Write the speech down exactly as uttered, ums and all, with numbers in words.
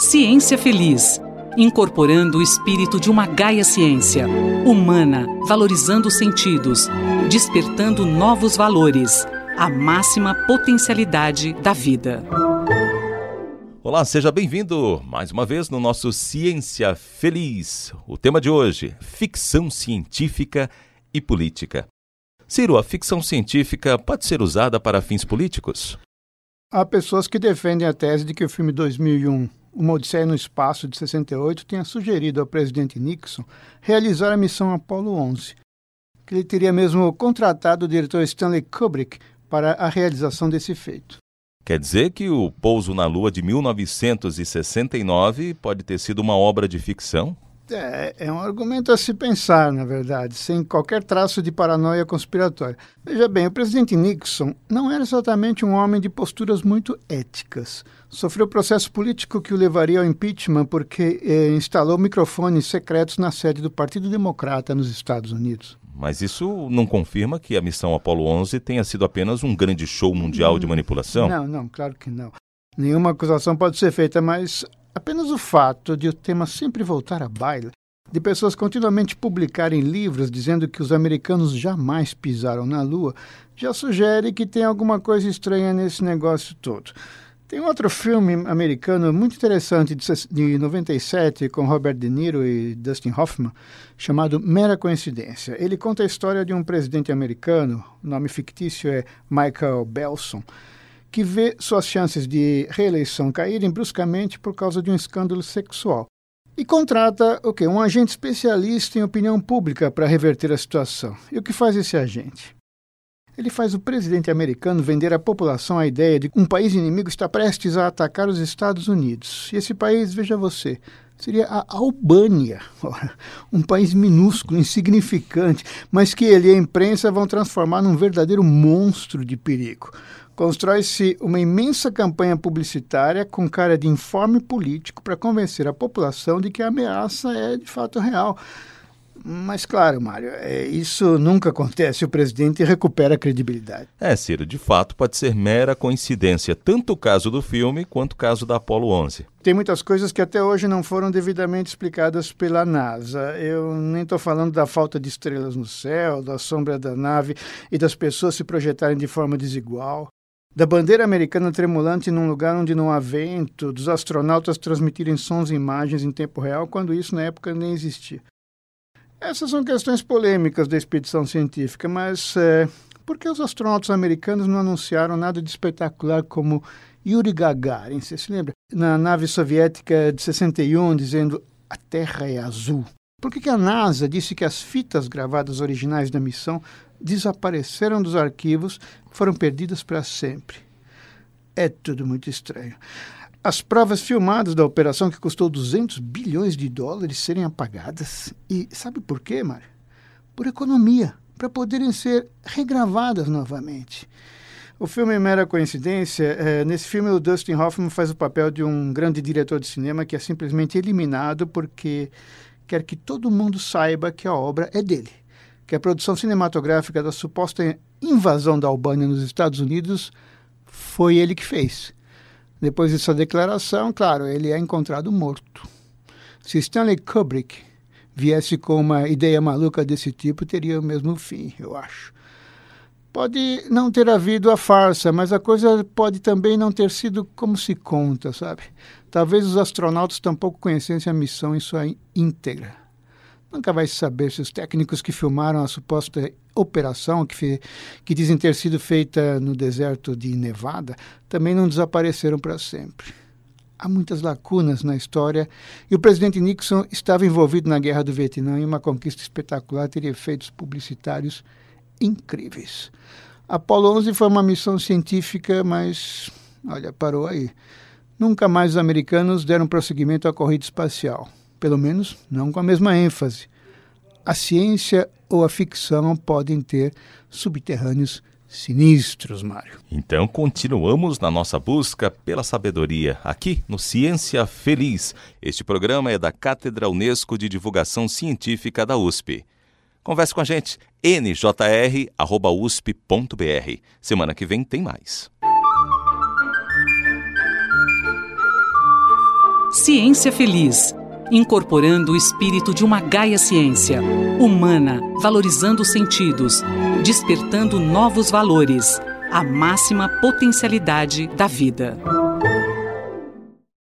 Ciência Feliz, incorporando o espírito de uma Gaia Ciência, humana, valorizando os sentidos, despertando novos valores, a máxima potencialidade da vida. Olá, seja bem-vindo mais uma vez no nosso Ciência Feliz. O tema de hoje, ficção científica e política. Ciro, a ficção científica pode ser usada para fins políticos? Há pessoas que defendem a tese de que o filme dois mil e um, Uma Odisseia no Espaço, de sessenta e oito, tenha sugerido ao presidente Nixon realizar a missão Apollo onze, que ele teria mesmo contratado o diretor Stanley Kubrick para a realização desse feito. Quer dizer que o pouso na Lua de mil novecentos e sessenta e nove pode ter sido uma obra de ficção? É, é um argumento a se pensar, na verdade, sem qualquer traço de paranoia conspiratória. Veja bem, o presidente Nixon não era exatamente um homem de posturas muito éticas. Sofreu processo político que o levaria ao impeachment porque eh, instalou microfones secretos na sede do Partido Democrata nos Estados Unidos. Mas isso não confirma que a missão Apollo onze tenha sido apenas um grande show mundial de manipulação? Não, não, claro que não. Nenhuma acusação pode ser feita, mas apenas o fato de o tema sempre voltar à baila, de pessoas continuamente publicarem livros dizendo que os americanos jamais pisaram na Lua, já sugere que tem alguma coisa estranha nesse negócio todo. Tem outro filme americano muito interessante de noventa e sete com Robert De Niro e Dustin Hoffman, chamado Mera Coincidência. Ele conta a história de um presidente americano, o nome fictício é Michael Belson, que vê suas chances de reeleição caírem bruscamente por causa de um escândalo sexual. E contrata o quê? Um agente especialista em opinião pública para reverter a situação. E o que faz esse agente? Ele faz o presidente americano vender à população a ideia de que um país inimigo está prestes a atacar os Estados Unidos. E esse país, veja você, seria a Albânia, um país minúsculo, insignificante, mas que ele e a imprensa vão transformar num verdadeiro monstro de perigo. Constrói-se uma imensa campanha publicitária com cara de informe político para convencer a população de que a ameaça é de fato real. Mas claro, Mário, é, isso nunca acontece, o presidente recupera a credibilidade. É, Ciro, de fato pode ser mera coincidência, tanto o caso do filme quanto o caso da Apollo onze. Tem muitas coisas que até hoje não foram devidamente explicadas pela NASA. Eu nem estou falando da falta de estrelas no céu, da sombra da nave e das pessoas se projetarem de forma desigual, da bandeira americana tremulante num lugar onde não há vento, dos astronautas transmitirem sons e imagens em tempo real, quando isso na época nem existia. Essas são questões polêmicas da expedição científica, mas é, por que os astronautas americanos não anunciaram nada de espetacular como Yuri Gagarin? Você se lembra? Na nave soviética de sessenta e um, dizendo a Terra é azul. Por que que a NASA disse que as fitas gravadas originais da missão desapareceram dos arquivos e foram perdidas para sempre? É tudo muito estranho. As provas filmadas da operação, que custou duzentos bilhões de dólares, serem apagadas. E sabe por quê, Mário? Por economia, para poderem ser regravadas novamente. O filme é Mera Coincidência. É, nesse filme, o Dustin Hoffman faz o papel de um grande diretor de cinema que é simplesmente eliminado porque quer que todo mundo saiba que a obra é dele, que a produção cinematográfica da suposta invasão da Albânia nos Estados Unidos foi ele que fez. Depois dessa declaração, claro, ele é encontrado morto. Se Stanley Kubrick viesse com uma ideia maluca desse tipo, teria o mesmo fim, eu acho. Pode não ter havido a farsa, mas a coisa pode também não ter sido como se conta, sabe? Talvez os astronautas tampouco conhecessem a missão em sua íntegra. Nunca vai saber se os técnicos que filmaram a suposta operação, que, fe... que dizem ter sido feita no deserto de Nevada, também não desapareceram para sempre. Há muitas lacunas na história e o presidente Nixon estava envolvido na Guerra do Vietnã e uma conquista espetacular teria efeitos publicitários incríveis. Apollo onze foi uma missão científica, mas, olha, parou aí. Nunca mais os americanos deram prosseguimento à corrida espacial. Pelo menos não com a mesma ênfase. A ciência ou a ficção podem ter subterrâneos sinistros, Mário. Então continuamos na nossa busca pela sabedoria, aqui no Ciência Feliz. Este programa é da Cátedra Unesco de Divulgação Científica da U S P. Converse com a gente, n j r arroba u s p ponto b r. Semana que vem tem mais. Ciência Feliz, incorporando o espírito de uma Gaia Ciência, humana, valorizando os sentidos, despertando novos valores, a máxima potencialidade da vida.